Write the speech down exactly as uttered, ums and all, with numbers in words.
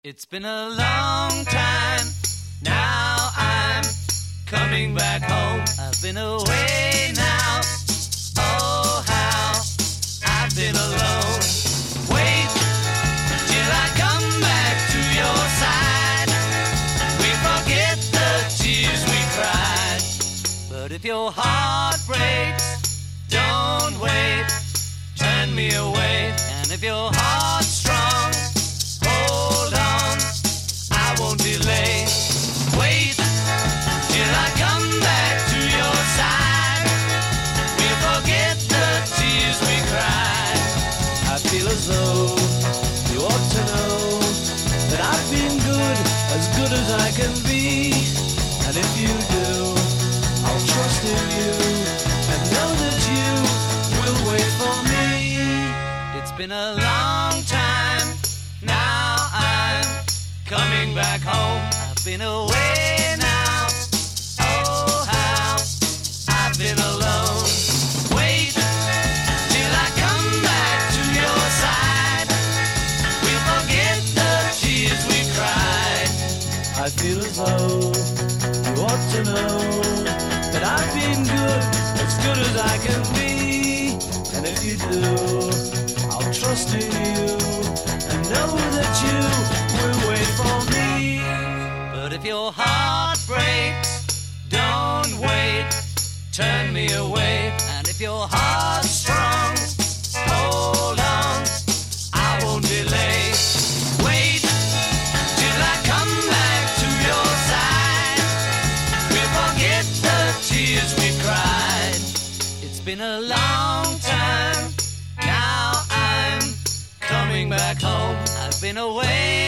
It's been a long time, now I'm coming back home. I've been away now, oh how I've been alone. Wait till I come back to your side. We forget the tears we cried. But if your heart breaks, don't wait, turn me away. And if your heart's strong, hold on, I won't delay. Wait till I come back to your side. We'll forget the tears we cried. I feel as though you ought to know that I've been good, as good as I can be. And if you do, I'll trust in you and know that you will wait for me. It's been a long time, now I'm coming back home. I've been away now, oh how I've been alone. Wait till I come back to your side. We'll forget the tears we cried. I feel as though you ought to know that I've been good, as good as I can be. And if you do, I'll trust in you and know that you will wait for me. But if your heart breaks, don't wait, turn me away. And if your heart's strong, hold on, I won't delay. Wait till I come back to your side. We'll forget the tears we cried. It's been a long time, now I'm coming back home. I've been away